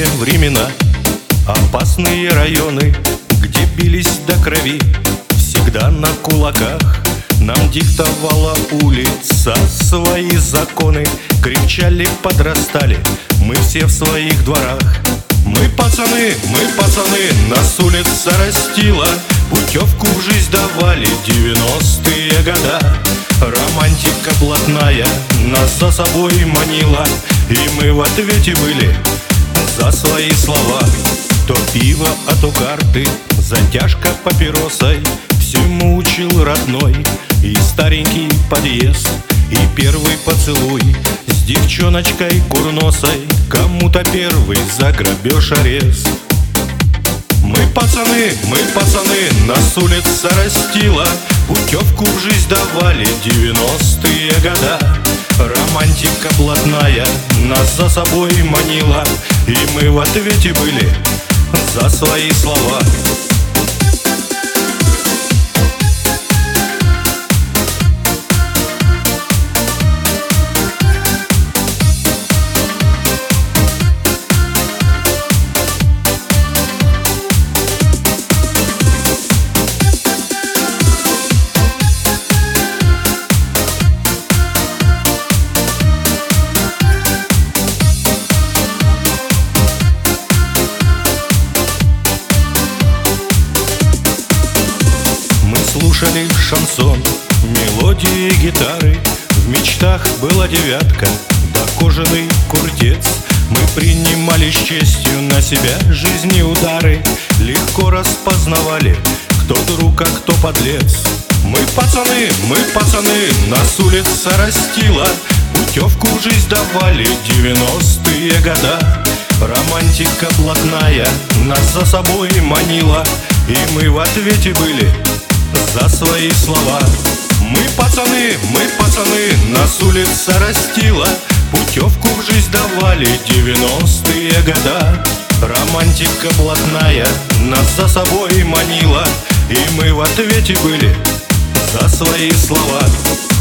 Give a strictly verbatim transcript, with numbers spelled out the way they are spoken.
Тяжкие времена, опасные районы, где бились до крови, всегда на кулаках. Нам диктовала улица свои законы, кричали, подрастали, мы все в своих дворах. Мы пацаны, мы пацаны, нас улица растила, путевку в жизнь давали девяностые года. Романтика блатная нас за собой манила, и мы в ответе были за свои слова. То пиво, а то карты, затяжка папиросой, всему учил родной и старенький подъезд, и первый поцелуй с девчоночкой курносой, кому-то первый за грабеж арест. Мы пацаны, мы пацаны, нас улица растила, путевку в жизнь давали девяностые года. Романтика блатная нас за собой манила, и мы в ответе были за свои слова. Слушали шансон, мелодии гитары, в мечтах была девятка, да кожаный куртец. Мы принимали с честью на себя жизни удары, легко распознавали, кто друг, а кто подлец. Мы пацаны, мы пацаны, нас улица растила, путевку в жизнь давали девяностые года. Романтика блатная нас за собой манила, и мы в ответе были за свои слова. Мы пацаны, мы пацаны, нас улица растила, путевку в жизнь давали девяностые года. Романтика блатная нас за собой манила, и мы в ответе были за свои слова.